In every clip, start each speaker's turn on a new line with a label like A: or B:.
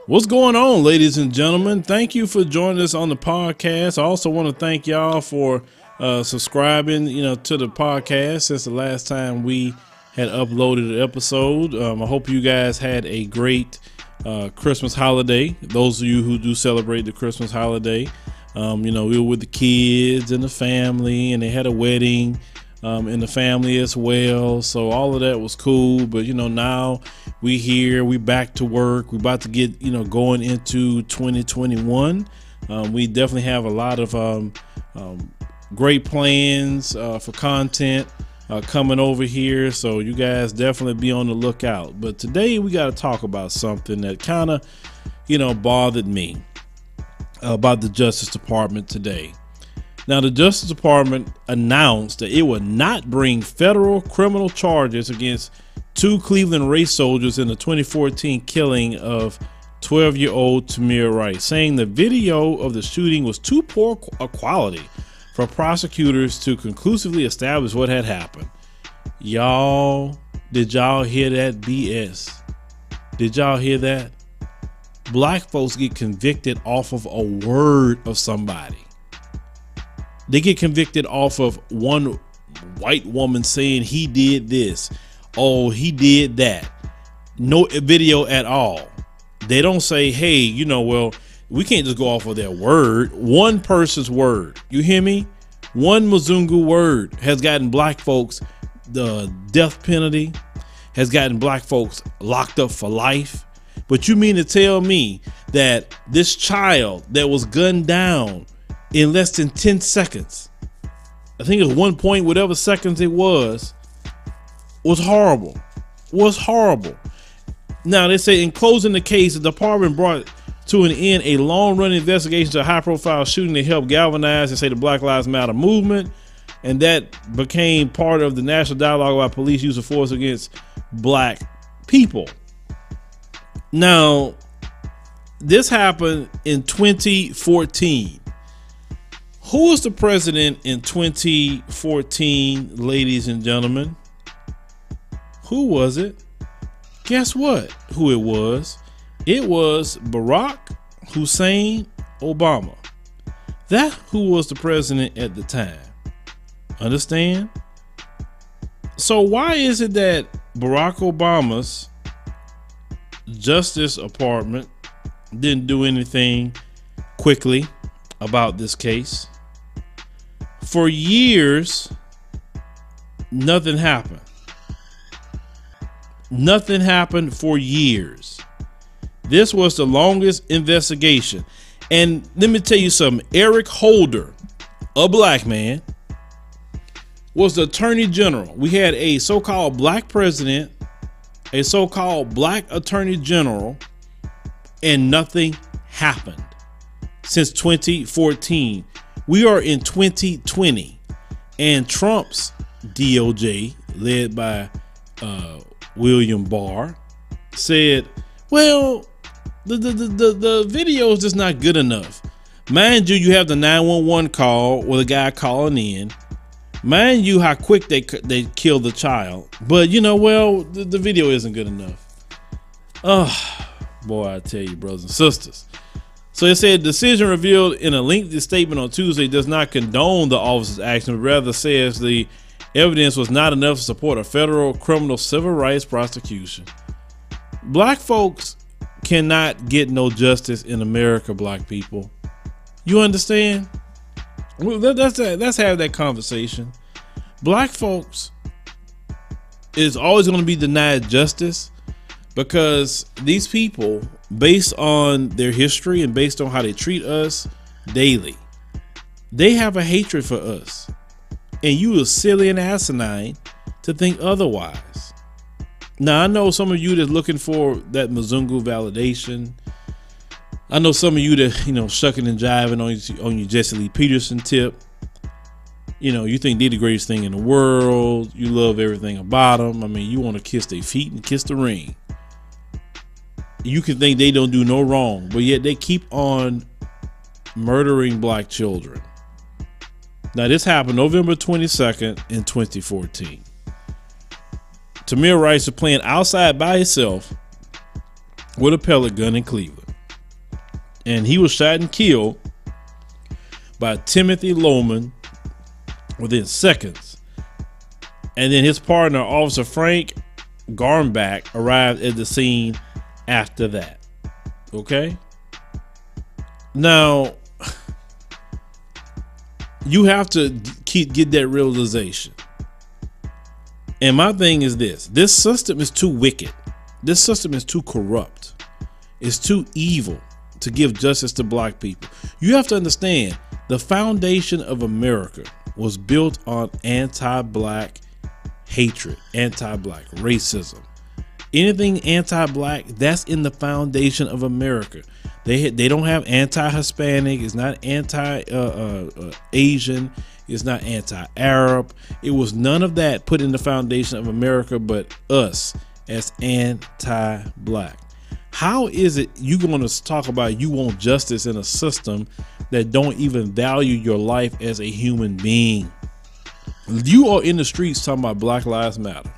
A: What's going on, ladies and gentlemen? Thank you for joining us on the podcast. I also want to thank y'all for subscribing, to the podcast since the last time we had uploaded an episode. I hope you guys had a great Christmas holiday. Those of you who do celebrate the Christmas holiday, we were with the kids and the family, and they had a wedding in the family as well. So all of that was cool. But now we back to work. We about to get going into 2021. We definitely have a lot of great plans for content coming over here, so you guys definitely be on the lookout. But today we got to talk about something that kind of bothered me about the Justice Department today. Now, the Justice Department announced that it would not bring federal criminal charges against two Cleveland race soldiers in the 2014 killing of 12-year-old Tamir Rice, saying the video of the shooting was too poor a quality for prosecutors to conclusively establish what had happened. Y'all, did y'all hear that BS? Did y'all hear that? Black folks get convicted off of a word of somebody. They get convicted off of one white woman saying he did this. Oh, he did that. No video at all. They don't say, hey, we can't just go off of their word. One person's word. You hear me? One Mzungu word has gotten black folks the death penalty, has gotten black folks locked up for life. But you mean to tell me that this child that was gunned down in less than 10 seconds, I think it was 1 point whatever seconds it was horrible. Was horrible. Now they say in closing the case, the department brought to an end a long-running investigation to a high-profile shooting to help galvanize and say the Black Lives Matter movement, and that became part of the national dialogue about police use of force against black people. Now, this happened in 2014. Who was the president in 2014, ladies and gentlemen? Who was it? Guess what? Who it was? It was Barack Hussein Obama. That's who was the president at the time. Understand? So why is it that Barack Obama's Justice Department didn't do anything quickly about this case? For years, nothing happened. Nothing happened for years. This was the longest investigation. And let me tell you something. Eric Holder, a black man, was the attorney general. We had a so-called black president, a so-called black attorney general, and nothing happened since 2014. We are in 2020, and Trump's DOJ, led by William Barr, said, well, the video is just not good enough. Mind you, you have the 911 call with a guy calling in. Mind you, how quick they killed the child. But the video isn't good enough. Oh, boy, I tell you, brothers and sisters. So it said, decision revealed in a lengthy statement on Tuesday does not condone the officer's action, but rather says the evidence was not enough to support a federal criminal civil rights prosecution. Black folks cannot get no justice in America, black people. You understand? Let's have that conversation. Black folks is always going to be denied justice because these people, based on their history and based on how they treat us daily, they have a hatred for us. And you are silly and asinine to think otherwise. Now, I know some of you that's looking for that Mzungu validation. I know some of you that, shucking and jiving on your Jesse Lee Peterson tip. You think they're the greatest thing in the world. You love everything about them. I mean, you want to kiss their feet and kiss the ring. You can think they don't do no wrong, but yet they keep on murdering black children. Now, this happened November 22nd in 2014. Tamir Rice was playing outside by himself with a pellet gun in Cleveland. And he was shot and killed by Timothy Loehmann within seconds. And then his partner, Officer Frank Garmbach, arrived at the scene after that. Okay? Now, you have to get that realization. And my thing is this system is too wicked. This system is too corrupt. It's too evil to give justice to black people. You have to understand, the foundation of America was built on anti-black hatred, anti-black racism. Anything anti-black, that's in the foundation of America. They don't have anti-Hispanic. It's not anti-Asian. It's not anti-Arab. It was none of that put in the foundation of America, but us as anti-black. How is it you going to talk about you want justice in a system that don't even value your life as a human being? You are in the streets talking about Black Lives Matter.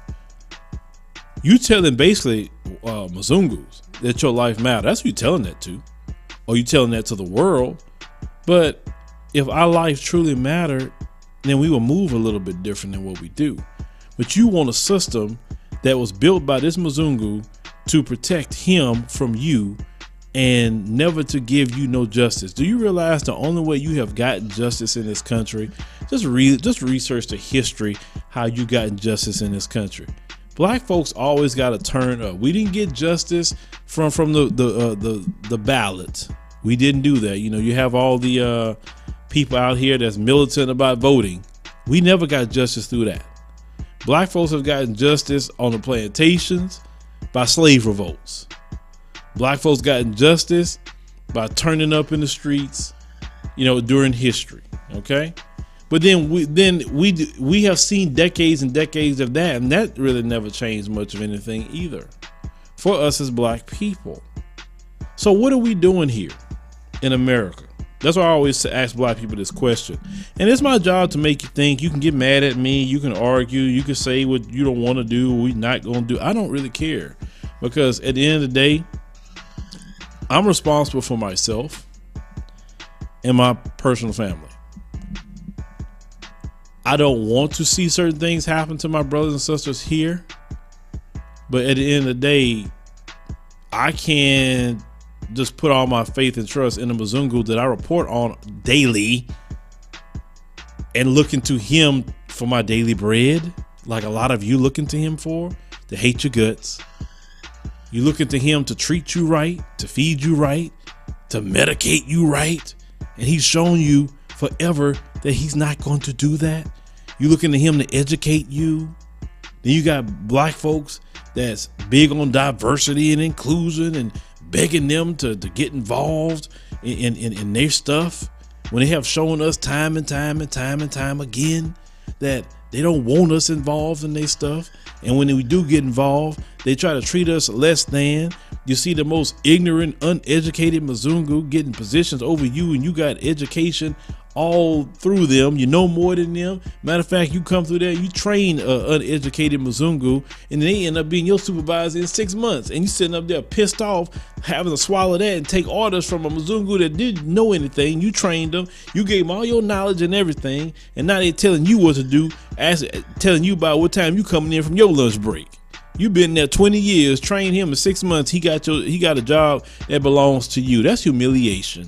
A: You telling basically Mzungus that your life matters. That's who you telling that to. Or you telling that to the world. But if our life truly mattered, then we will move a little bit different than what we do. But you want a system that was built by this Mzungu to protect him from you and never to give you no justice. Do you realize the only way you have gotten justice in this country, just research the history how you gotten justice in this country. Black folks always got to turn up. We didn't get justice from the ballot. We didn't do that. You know, you have all the people out here that's militant about voting. We never got justice through that. Black folks have gotten justice on the plantations by slave revolts. Black folks gotten justice by turning up in the streets, you know, during history. Okay. But then we have seen decades and decades of that, and that really never changed much of anything either for us as black people. So what are we doing here in America? That's why I always ask black people this question. And it's my job to make you think. You can get mad at me. You can argue. You can say what you don't want to do, we're not going to do. I don't really care, because at the end of the day, I'm responsible for myself and my personal family. I don't want to see certain things happen to my brothers and sisters here, but at the end of the day, I can't just put all my faith and trust in the Mzungu that I report on daily and look into him for my daily bread, like a lot of you look into him for, to hate your guts. You look into him to treat you right, to feed you right, to medicate you right, and he's shown you forever that he's not going to do that. You look into him to educate you. Then you got black folks that's big on diversity and inclusion and begging them to get involved in their stuff, when they have shown us time and time again that they don't want us involved in their stuff. And when we do get involved, they try to treat us less than. You see the most ignorant, uneducated Mzungu getting positions over you, and you got education all through them. You know more than them. Matter of fact, you come through there, you train uneducated Mzungu, and they end up being your supervisor in 6 months. And you sitting up there pissed off, having to swallow that and take orders from a Mzungu that didn't know anything. You trained them, you gave them all your knowledge and everything, and now they're telling you what to do, telling you about what time you coming in from your lunch break. You've been there 20 years, trained him in 6 months. He got a job that belongs to you. That's humiliation.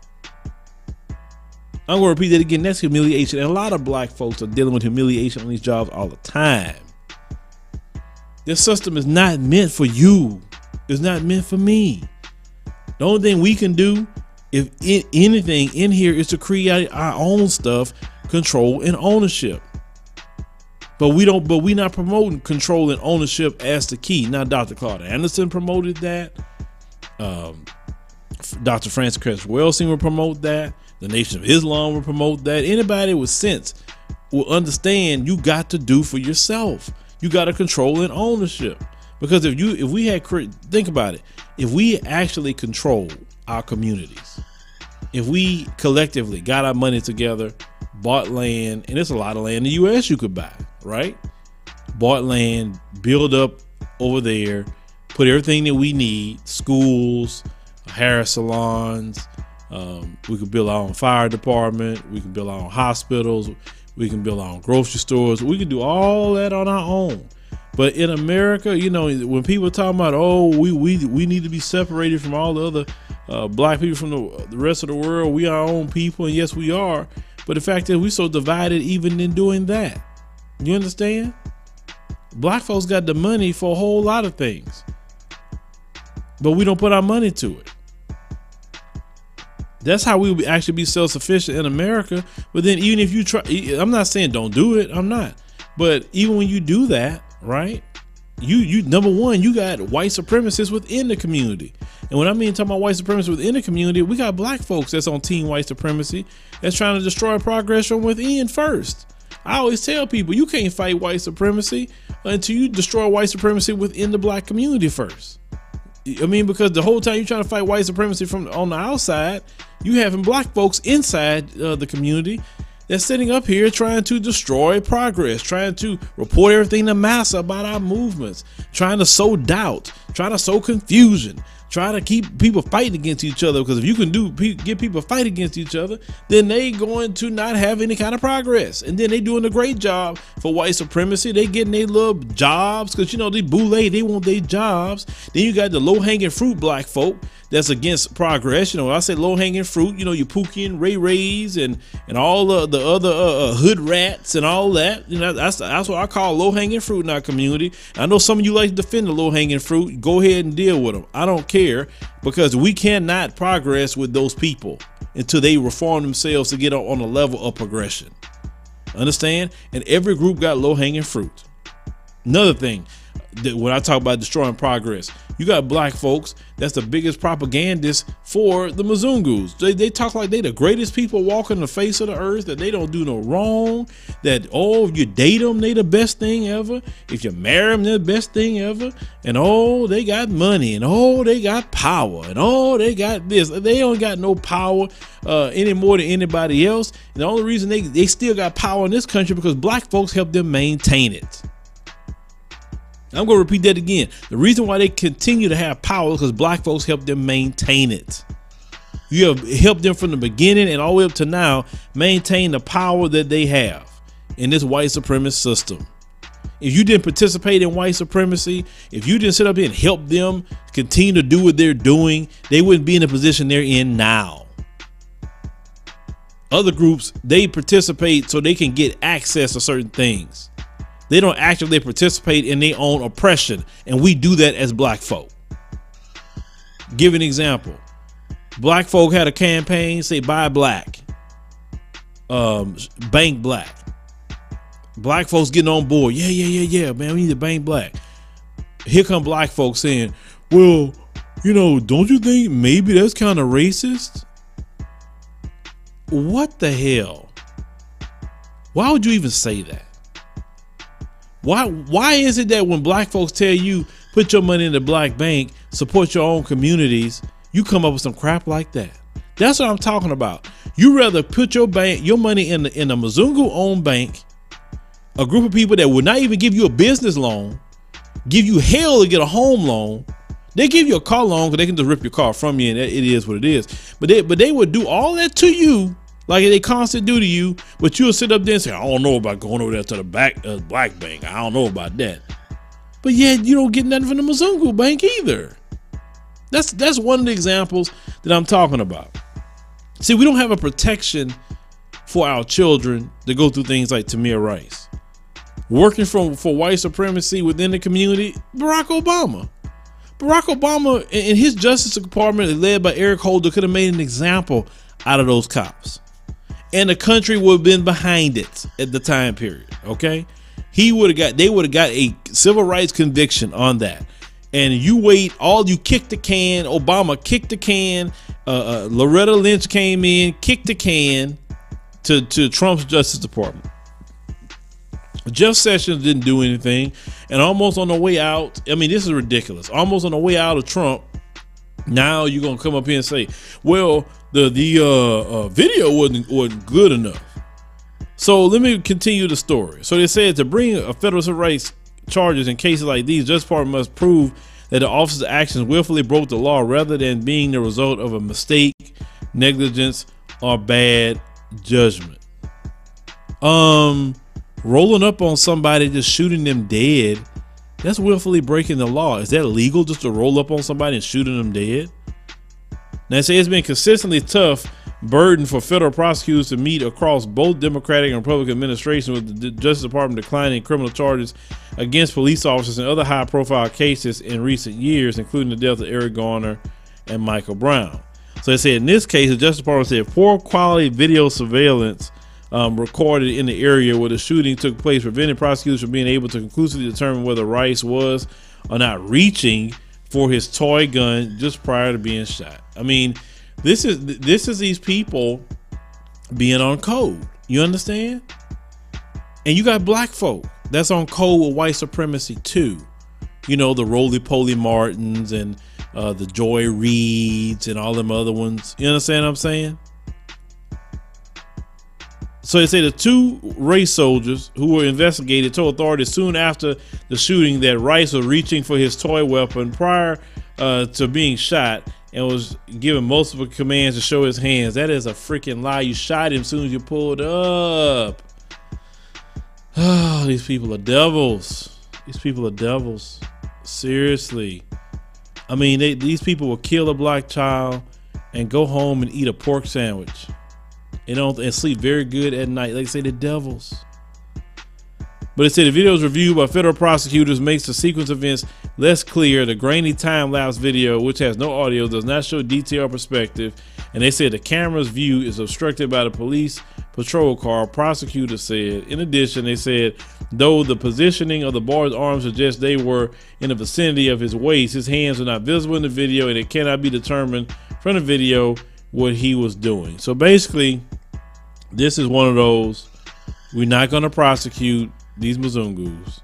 A: I'm going to repeat that again. That's humiliation. And a lot of black folks are dealing with humiliation on these jobs all the time. This system is not meant for you. It's not meant for me. The only thing we can do, if anything in here, is to create our own stuff, control and ownership. But we're not promoting control and ownership as the key. Now, Dr. Claude Anderson promoted that. Dr. Francis Cress Welsing will promote that. The Nation of Islam will promote that. Anybody with sense will understand you got to do for yourself. You got to control and ownership. Because if we had, think about it, if we actually control our communities, if we collectively got our money together, bought land, and there's a lot of land in the U.S. you could buy, right? Bought land, build up over there, put everything that we need, schools, hair salons. We can build our own fire department. We can build our own hospitals. We can build our own grocery stores. We can do all that on our own. But in America, you know, when people talk about, oh, we need to be separated from all the other black people from the rest of the world, we are our own people, and yes, we are. But the fact is, we're so divided even in doing that. You understand? Black folks got the money for a whole lot of things, but we don't put our money to it. That's how we would actually be self-sufficient in America. But then even if you try, I'm not saying don't do it, I'm not. But even when you do that, right, you number one, you got white supremacists within the community. And when I mean talking about white supremacists within the community, we got black folks that's on team white supremacy that's trying to destroy progress from within first. I always tell people, you can't fight white supremacy until you destroy white supremacy within the black community first. I mean, because the whole time you're trying to fight white supremacy from on the outside, you having black folks inside the community that's sitting up here trying to destroy progress, trying to report everything to massa about our movements, trying to sow doubt, trying to sow confusion, trying to keep people fighting against each other. Because if you can get people fight against each other, then they going to not have any kind of progress. And then they doing a great job for white supremacy. They getting their little jobs because, you know, they boule, they want their jobs. Then you got the low hanging fruit black folk that's against progress. You know, when I say low hanging fruit, you know, your Pookie and Ray Rays and all the other hood rats and all that. You know, that's what I call low hanging fruit in our community. I know some of you like to defend the low hanging fruit. Go ahead and deal with them. I don't care, because we cannot progress with those people until they reform themselves to get on a level of progression. Understand? And every group got low hanging fruit. Another thing, when I talk about destroying progress, you got black folks that's the biggest propagandists for the Mzungus. They talk like they the greatest people walking the face of the earth, that they don't do no wrong, that, oh, if you date them, they the best thing ever. If you marry them, they're the best thing ever. And oh, they got money, and oh, they got power, and oh, they got this. They don't got no power any more than anybody else. And the only reason they still got power in this country because black folks help them maintain it. I'm going to repeat that again. The reason why they continue to have power is because black folks help them maintain it. You have helped them from the beginning and all the way up to now maintain the power that they have in this white supremacist system. If you didn't participate in white supremacy, if you didn't sit up here and help them continue to do what they're doing, they wouldn't be in the position they're in now. Other groups, they participate so they can get access to certain things. They don't actively participate in their own oppression, and we do that as black folk. Give an example. Black folk had a campaign, say buy black, bank black. Black folks getting on board. Yeah, man, we need to bank black. Here come black folks saying, well, you know, don't you think maybe that's kind of racist? What the hell? Why would you even say that? Why is it that when black folks tell you put your money in the black bank, support your own communities, you come up with some crap like that? That's what I'm talking about. You rather put your money in a Mzungu owned bank, a group of people that would not even give you a business loan, give you hell to get a home loan. They give you a car loan because they can just rip your car from you, and it is what it is. But they would do all that to you, like they constantly do to you, but you'll sit up there and say, I don't know about going over there to the black bank. I don't know about that. But yet you don't get nothing from the Mzungu bank either. That's one of the examples that I'm talking about. See, we don't have a protection for our children to go through things like Tamir Rice. Working for white supremacy within the community, Barack Obama and his Justice Department, led by Eric Holder, could have made an example out of those cops. And the country would have been behind it at the time period. Okay, they would have got a civil rights conviction on that. And you kicked the can. Obama kicked the can. Loretta Lynch came in, kicked the can to Trump's Justice Department. Jeff Sessions didn't do anything, and almost on the way out, I mean, this is ridiculous. Almost on the way out of Trump, now you're gonna come up here and say, well, the video wasn't good enough. So let me continue the story. So they said to bring a federal civil rights charges in cases like these, Justice Department must prove that the officer's actions willfully broke the law rather than being the result of a mistake, negligence, or bad judgment. Rolling up on somebody, just shooting them dead, that's willfully breaking the law. Is that legal, just to roll up on somebody and shooting them dead? Now, they say it's been consistently tough burden for federal prosecutors to meet across both Democratic and Republican administrations, with the Justice Department declining criminal charges against police officers and other high-profile cases in recent years, including the death of Eric Garner and Michael Brown. So they said in this case, the Justice Department said poor quality video surveillance recorded in the area where the shooting took place prevented prosecutors from being able to conclusively determine whether Rice was or not reaching for his toy gun just prior to being shot. I mean, this is these people being on code. You understand? And you got black folk that's on code with white supremacy too. You know, the Roly-Poly Martins and the Joy Reids and all them other ones. You understand what I'm saying? So they say the two race soldiers who were investigated told authorities soon after the shooting that Rice was reaching for his toy weapon prior to being shot and was given multiple commands to show his hands. That is a freaking lie. You shot him as soon as you pulled up. Oh, these people are devils. These people are devils. Seriously. I mean, these people will kill a black child and go home and eat a pork sandwich. And sleep very good at night. Like I say, the devils. But it said the videos reviewed by federal prosecutors makes the sequence of events less clear. The grainy time-lapse video, which has no audio, does not show detail or perspective. And they said the camera's view is obstructed by the police patrol car, prosecutors said. In addition, they said, though the positioning of the boy's arms suggests they were in the vicinity of his waist, his hands are not visible in the video, and it cannot be determined from the video what he was doing. So basically, this is one of those, we're not going to prosecute these Mzungus.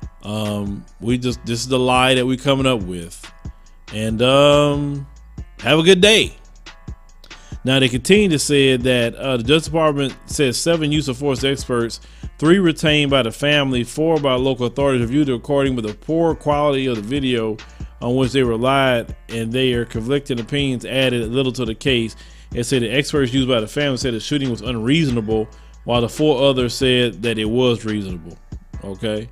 A: This is the lie that we're coming up with. And have a good day. Now, they continue to say that the Justice Department says 7 use of force experts, 3 retained by the family, 4 by local authorities, reviewed the recording with the poor quality of the video on which they relied, and their conflicting opinions added little to the case. It said the experts used by the family said the shooting was unreasonable, while the 4 others said that it was reasonable. Okay.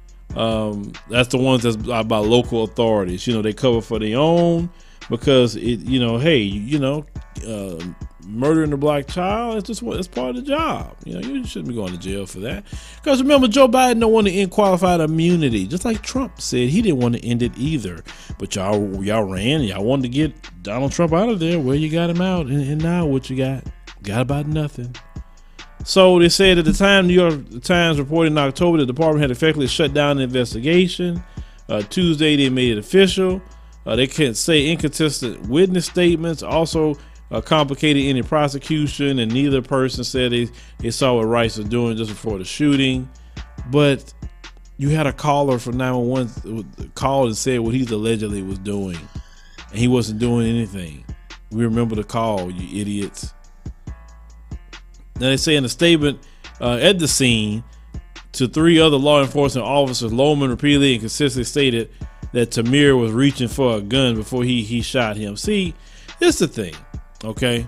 A: That's the ones that's by local authorities. You know, they cover for their own because it, you know, hey, you know, murdering a black child, it's part of the job. You know, you shouldn't be going to jail for that. Because remember, Joe Biden don't want to end qualified immunity, just like Trump said he didn't want to end it either. But y'all ran, y'all wanted to get Donald Trump out of there. Well, you got him out, and now what you got? Got about nothing. So they said at the time, New York Times reported in October, the department had effectively shut down the investigation. Tuesday, they made it official. They can't say inconsistent witness statements also complicated any prosecution, and neither person said they saw what Rice was doing just before the shooting. But you had a caller from 911 called and said what he's allegedly was doing, and he wasn't doing anything. We remember the call, you idiots. Now they say in a statement at the scene to 3 other law enforcement officers, Lohman repeatedly and consistently stated that Tamir was reaching for a gun before he shot him. See, this is the thing, okay?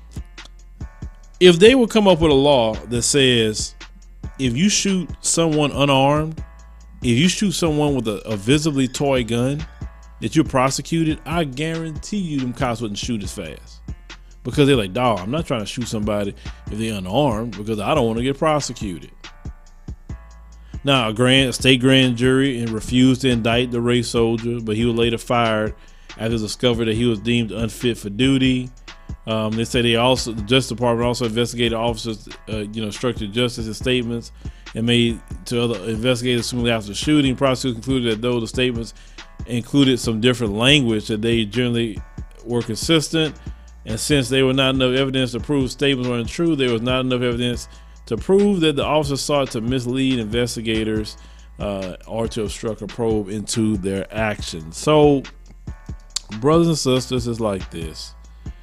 A: If they would come up with a law that says if you shoot someone unarmed, if you shoot someone with a visibly toy gun, that you're prosecuted, I guarantee you them cops wouldn't shoot as fast. Because they're like, dawg, I'm not trying to shoot somebody if they're unarmed because I don't want to get prosecuted. Now, a state grand jury refused to indict the race soldier, but he was later fired after it was discovered that he was deemed unfit for duty. They say the Justice Department also investigated officers, obstructed justice in statements and made to other investigators soon after the shooting. Prosecutors concluded that though the statements included some different language, that they generally were consistent. And since there was not enough evidence to prove statements were untrue, there was not enough evidence to prove that the officers sought to mislead investigators or to obstruct a probe into their actions. So, brothers and sisters, it's like this.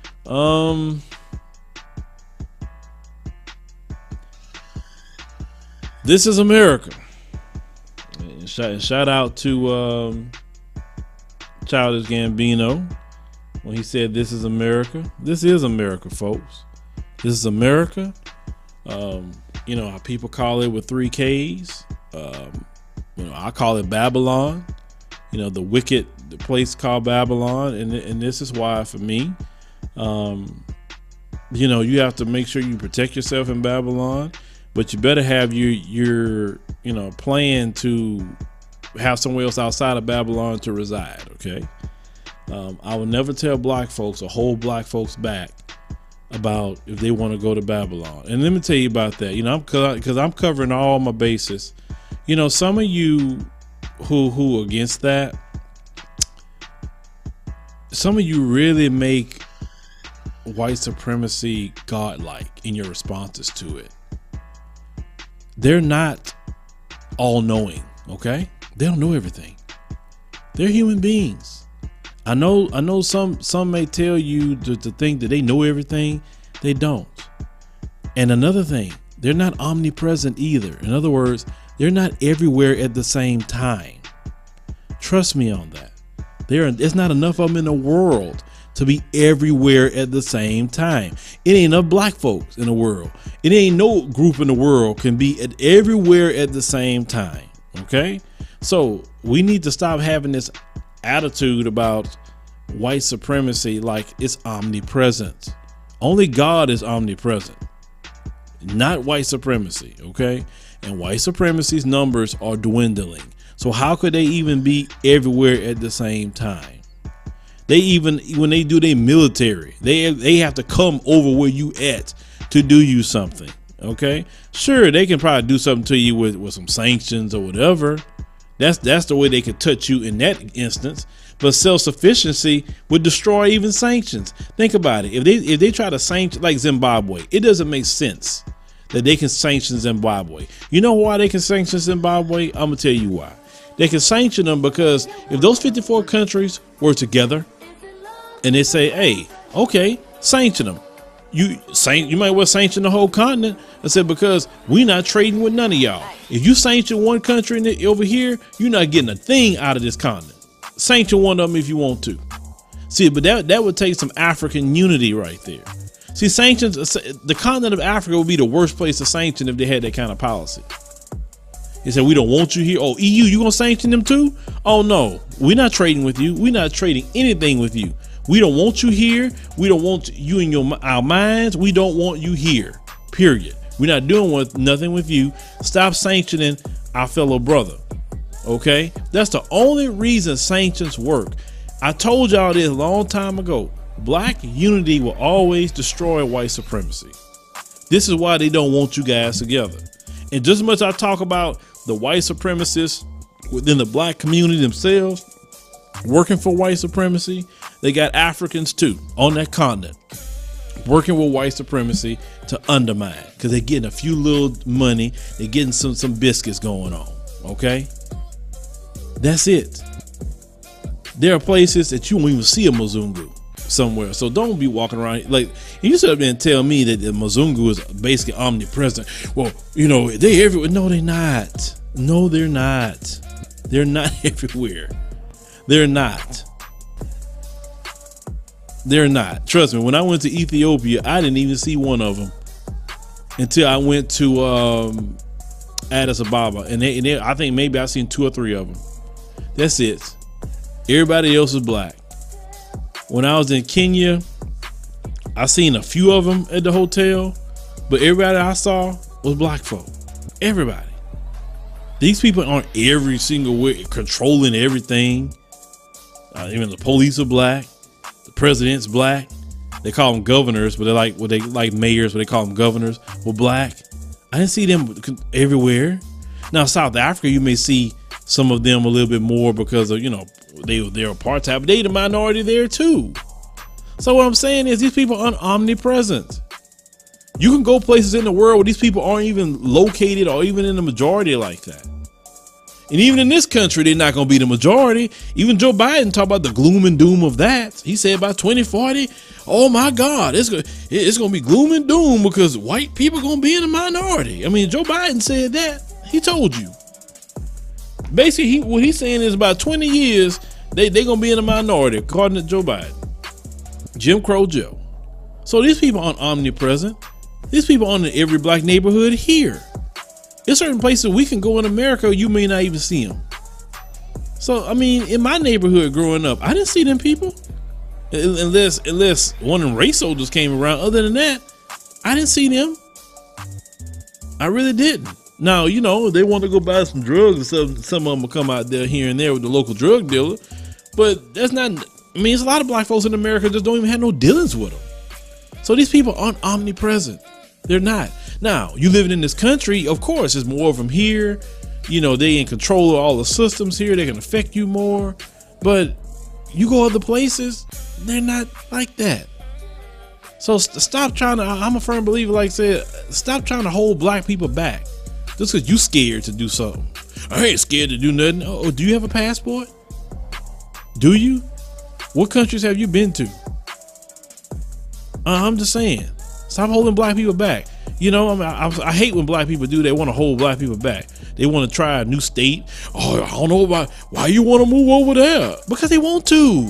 A: This is America. And shout out to Childish Gambino when he said, "This is America." This is America, folks. This is America. You know, how people call it with 3 Ks. You know, I call it Babylon. You know, the place called Babylon, and this is why for me, you know, you have to make sure you protect yourself in Babylon, but you better have your you know, plan to have somewhere else outside of Babylon to reside. Okay. I will never tell black folks or hold black folks back about if they want to go to Babylon. And let me tell you about that. You know, because I'm covering all my bases. You know, some of you who against that, some of you really make white supremacy godlike in your responses to it. They're not all knowing, okay? They don't know everything. They're human beings. I know some may tell you to think that they know everything. They don't. And another thing, they're not omnipresent either. In other words, they're not everywhere at the same time. Trust me on that. There's not enough of them in the world to be everywhere at the same time. It ain't enough black folks in the world. It ain't no group in the world can be everywhere at the same time. Okay? So we need to stop having this attitude about white supremacy like it's omnipresent. Only God is omnipresent, not white supremacy. Okay? And white supremacy's numbers are dwindling. So how could they even be everywhere at the same time? They even, when they do their military, they have to come over where you at to do you something. Okay, sure, they can probably do something to you with some sanctions or whatever. That's the way they could touch you in that instance. But self-sufficiency would destroy even sanctions. Think about it. If they try to sanction like Zimbabwe, it doesn't make sense that they can sanction Zimbabwe. You know why they can sanction Zimbabwe? I'm gonna tell you why. They can sanction them because if those 54 countries were together and they say, hey, okay, sanction them. You might well sanction the whole continent. I said, because we're not trading with none of y'all. If you sanction one country over here, you're not getting a thing out of this continent. Sanction one of them if you want to. See, but that would take some African unity right there. See, sanctions, the continent of Africa would be the worst place to sanction if they had that kind of policy. He said, we don't want you here. Oh, EU, you gonna sanction them too? Oh no, we're not trading with you. We're not trading anything with you. We don't want you here. We don't want you in our minds. We don't want you here, period. We're not doing nothing with you. Stop sanctioning our fellow brother. Okay, that's the only reason sanctions work. I told y'all this a long time ago. Black unity will always destroy white supremacy. This is why they don't want you guys together. And just as much I talk about the white supremacists within the black community themselves working for white supremacy, they got Africans too on that continent working with white supremacy to undermine, because they're getting a few little money, they're getting some biscuits going on. Okay, that's it. There are places that you won't even see a Mzungu somewhere, so don't be walking around like you sit up there and tell me that the Mzungu is basically omnipresent. Well, you know, they everywhere. No, they're not. No, they're not. They're not everywhere. They're not. They're not. Trust me, when I went to Ethiopia, I didn't even see one of them until I went to Addis Ababa, and I think maybe I've seen 2 or 3 of them. That's it. Everybody else is black. When I was in Kenya, I seen a few of them at the hotel, but everybody I saw was black folk. Everybody. These people aren't every single way controlling everything. Even the police are black. The president's black. They call them governors, but they like mayors, but they call them governors. Well, black. I didn't see them everywhere. Now, South Africa, you may see some of them a little bit more because of, you know, they're apartheid, but they the minority there too. So what I'm saying is these people are omnipresent. You can go places in the world where these people aren't even located or even in the majority like that. And even in this country, they're not going to be the majority. Even Joe Biden talked about the gloom and doom of that. He said by 2040, oh my God, it's going to be gloom and doom because white people are going to be in the minority. I mean, Joe Biden said that. He told you. Basically, what he's saying is about 20 years, They gonna be in the minority according to Joe Biden. Jim Crow Joe. So these people aren't omnipresent. These people aren't in every black neighborhood here. There's certain places we can go in America you may not even see them. So I mean, in my neighborhood growing up, I didn't see them people. Unless one of them race soldiers came around. Other than that, I didn't see them. I really didn't. Now, you know, they want to go buy some drugs or some of them will come out there here and there with the local drug dealer. But that's not, I mean, there's a lot of black folks in America just don't even have no dealings with them. So these people aren't omnipresent. They're not. Now, you living in this country, of course, there's more of them here. You know, they in control of all the systems here. They can affect you more. But you go other places, they're not like that. So stop trying to, I'm a firm believer, like I said, stop trying to hold black people back. Just because you scared to do something. I ain't scared to do nothing. Oh, do you have a passport? Do you? What countries have you been to? I'm just saying, stop holding black people back. You know, I hate when black people do. They want to hold black people back. They want to try a new state. Oh, I don't know about why you want to move over there. Because they want to.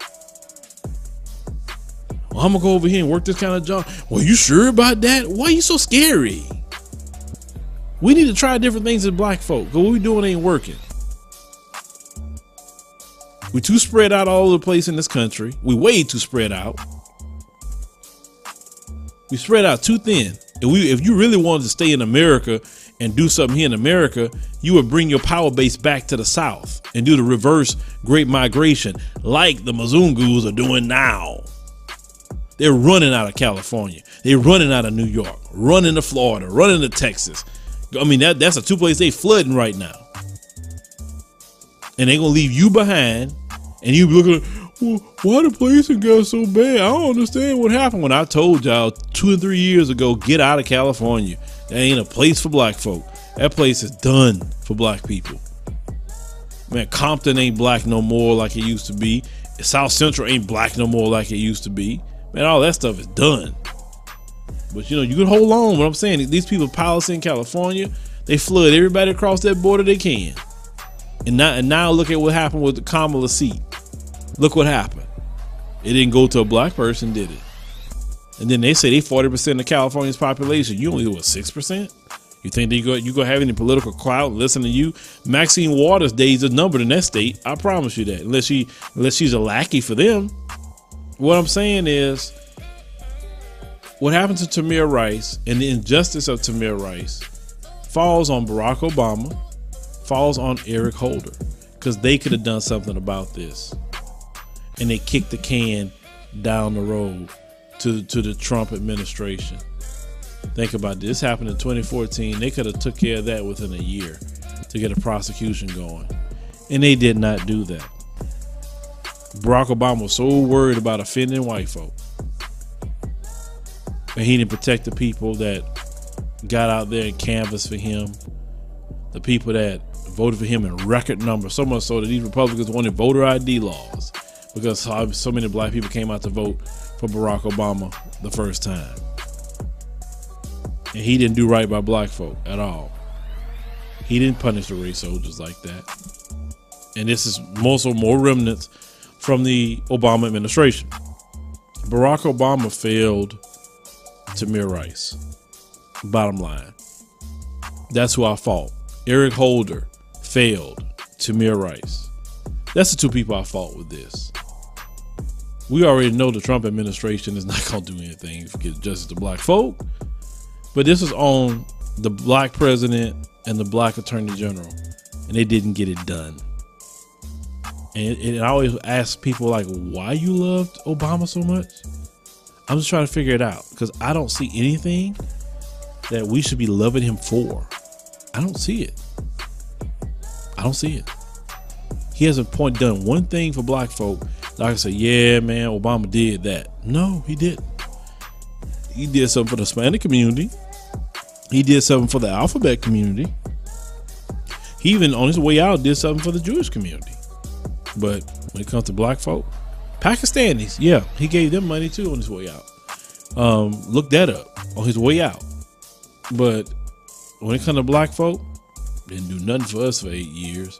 A: Well, I'm gonna go over here and work this kind of job. Well, you sure about that? Why are you so scary? We need to try different things as black folk, because what we doing ain't working. We too spread out all over the place in this country. We way too spread out. We spread out too thin. If you really wanted to stay in America and do something here in America, you would bring your power base back to the South and do the reverse Great Migration like the Mzungus are doing now. They're running out of California. They're running out of New York, running to Florida, running to Texas. I mean, that's a two place they flooding right now. And they're going to leave you behind. And you be looking, well, why the policing got so bad? I don't understand what happened when I told y'all 2 and 3 years ago, get out of California. That ain't a place for black folk. That place is done for black people. Man, Compton ain't black no more like it used to be. South Central ain't black no more like it used to be. Man, all that stuff is done. But you know, you can hold on. What I'm saying, these people policy in California, they flood everybody across that border they can. And now look at what happened with the Kamala seat. Look what happened. It didn't go to a black person, did it? And then they say they 40% of California's population. You only do what, 6%? You think you gonna have any political clout? Listen to you. Maxine Waters' days are numbered in that state. I promise you that. Unless she's a lackey for them. What I'm saying is, what happened to Tamir Rice and the injustice of Tamir Rice falls on Barack Obama, falls on Eric Holder, because they could have done something about this. And they kicked the can down the road to the Trump administration. Think about this. This happened in 2014. They could have took care of that within a year to get a prosecution going. And they did not do that. Barack Obama was so worried about offending white folk. And he didn't protect the people that got out there and canvassed for him. The people that voted for him in record numbers. So much so that these Republicans wanted voter ID laws. Because so many black people came out to vote for Barack Obama the first time. And he didn't do right by black folk at all. He didn't punish the race soldiers like that. And this is more remnants from the Obama administration. Barack Obama failed Tamir Rice. Bottom line. That's who I fought. Eric Holder failed Tamir Rice. That's the two people I fought with this. We already know the Trump administration is not going to do anything to get justice to black folk. But this is on the black president and the black attorney general. And they didn't get it done. And I always ask people, like, why you loved Obama so much? I'm just trying to figure it out, because I don't see anything that we should be loving him for. I don't see it. I don't see it. He hasn't done one thing for black folk that I can say, yeah, man, Obama did that. No, he didn't. He did something for the Hispanic community. He did something for the alphabet community. He even, on his way out, did something for the Jewish community. But when it comes to black folk, Pakistanis, yeah, he gave them money too on his way out. Look that up, on his way out. But when it comes to black folk, didn't do nothing for us for 8 years.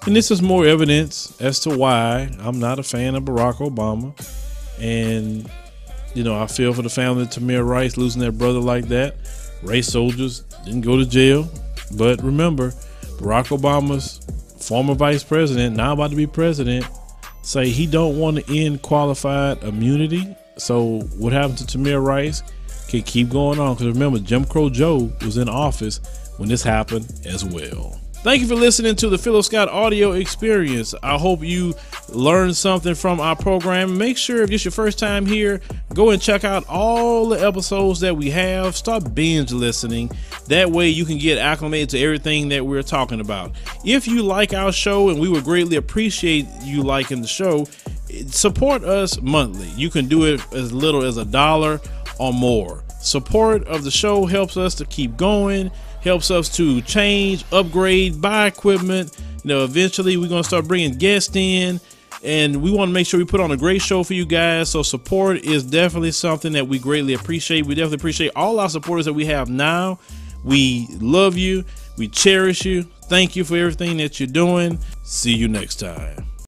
A: And this is more evidence as to why I'm not a fan of Barack Obama. And, I feel for the family of Tamir Rice losing their brother like that. Race soldiers didn't go to jail. But remember, Barack Obama's former vice president, now about to be president, say he don't want to end qualified immunity. So what happened to Tamir Rice can keep going on. Because remember, Jim Crow Joe was in office when this happened as well. Thank you for listening to the Philip Scott audio experience. I hope you learned something from our program. Make sure if it's your first time here, go and check out all the episodes that we have. Start binge listening. That way you can get acclimated to everything that we're talking about. If you like our show, and we would greatly appreciate you liking the show, support us monthly. You can do it as little as $1 or more. Support of the show helps us to keep going, helps us to change, upgrade, buy equipment. Eventually we're going to start bringing guests in, and we want to make sure we put on a great show for you guys. So support is definitely something that we greatly appreciate. We definitely appreciate all our supporters that we have now. We love you. We cherish you. Thank you for everything that you're doing. See you next time.